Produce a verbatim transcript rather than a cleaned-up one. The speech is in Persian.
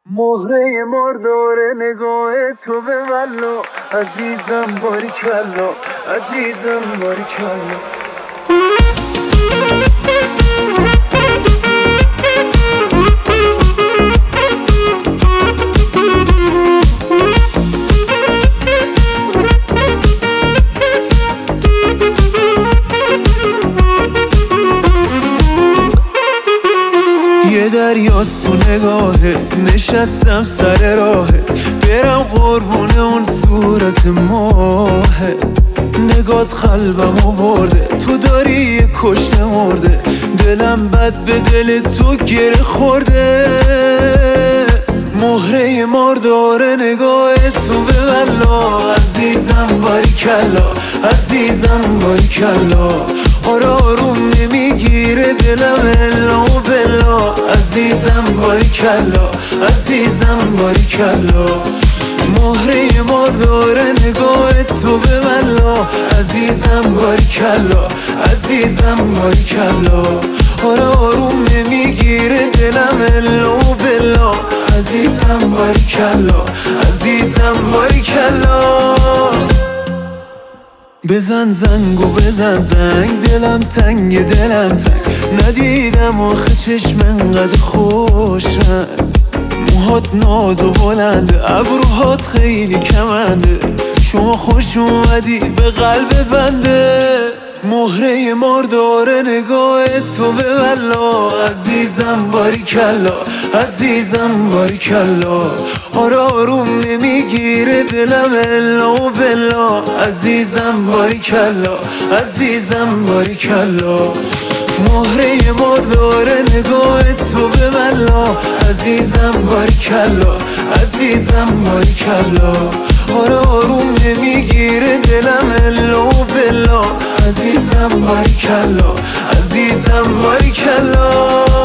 مهره مردار نگاه تو به والله عزیزم باریکلا عزیزم باریکلا یه دریاست تو نگاهه نشستم سر راهه برم قربون اون صورت ماهه نگات قلبمو برده تو داری یه کشته مرده دلم بد به دل تو گره خورده مهره ماردار نگاه تو به والله عزیزم باریکلا عزیزم باریکلا آره آروم نمیگیره دلم الا و بلا عزیزم باریکلا عزیزم باریکلا مهره ماردار نگاه تو به والله عزیزم باریکلا عزیزم باریکلا آره آروم نمیگیره دلم الا و بلا عزیزم باریکلا عزیزم باریکلا بزن زنگ و بزن زنگ دلم تنگ دلم تنگ ندیدم آخه چشم انقدر خوشن موهات ناز و بلنده ابروهات خیلی کمنده شما خوش اومدی به قلب بنده مهره ماردار نگاه تو به والله عزیزم باریکلا عزیزم باریکلا آره آروم نمیگیره دلم الا و بلا عزیزم باریکلا عزیزم باریکلا مهره ماردار نگاه تو به والله عزیزم باریکلا عزیزم باریکلا آره آروم نمیگیره دلم الا و بلا عزیزم باریکلا عزیزم باریکلا